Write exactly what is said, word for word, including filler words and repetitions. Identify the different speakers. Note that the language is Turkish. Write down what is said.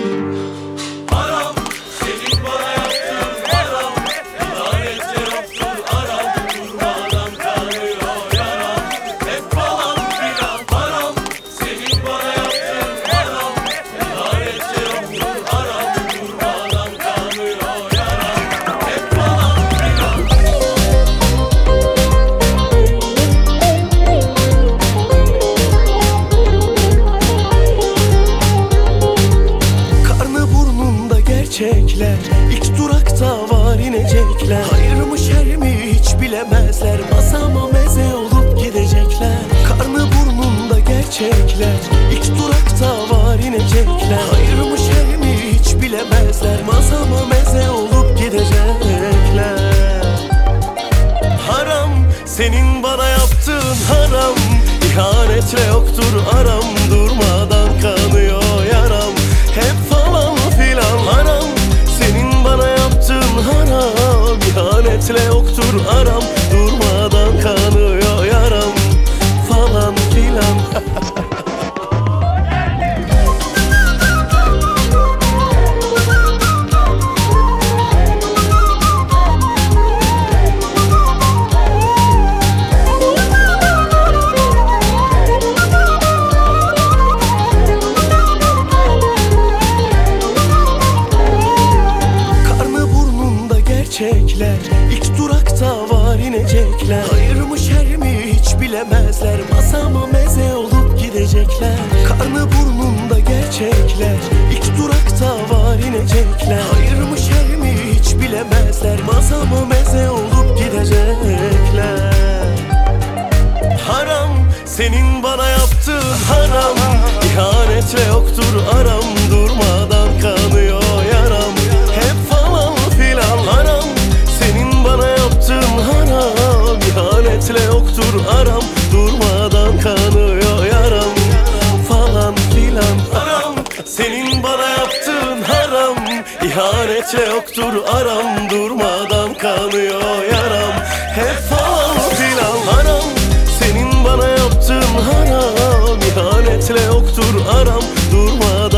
Speaker 1: Haram senin bana yaptığın haram. Lanette yoktur aram. Durmadan kanıyor yaram. Hep falan filan haram. Senin bana yaptığın haram. Lanette yoktur aram. Durmadan kanıyor yaram. Hep falan filan.
Speaker 2: Karnı burnunda gerçekler, İlk durakta var inecekler. Hayır mı şer mi hiç bilemezler. Masama meze olup gidecekler. Karnı burnunda gerçekler, İlk durakta var inecekler. Hayır mı şer mi hiç bilemezler. Masama meze olup gidecekler. Haram senin bana yaptığın haram. İhanetle yoktur aram. Durmadan kanıyor yaram. Hep falan filan haram. Senin bana yaptığın haram. İhanetle yoktur aram. Durmadan kanıyor yaram. Falan filan. Karnı burnunda gerçekler, İlk durakta var inecekler. Hayır mı şer mi hiç bilemezler. Masama meze olup gidecekler. Karnı burnunda gerçekler, İlk durakta var inecekler. Hayır mı şer mi hiç bilemezler. Masama meze olup gidecekler. Haram senin bana yaptığın haram. İhanetle yoktur aram. Durmadan kanıyor yaram. Hep falan filan haram. Senin bana yaptığın haram. İhanetle yoktur aram. Durmadan kanıyor yaram. Falan filan haram. Senin bana yaptığın haram. İhanetle yoktur aram. Durmadan kanıyor yaram. Hep falan filan haram. Senin bana yaptığın haram. İhanetle yoktur aram. Durmadan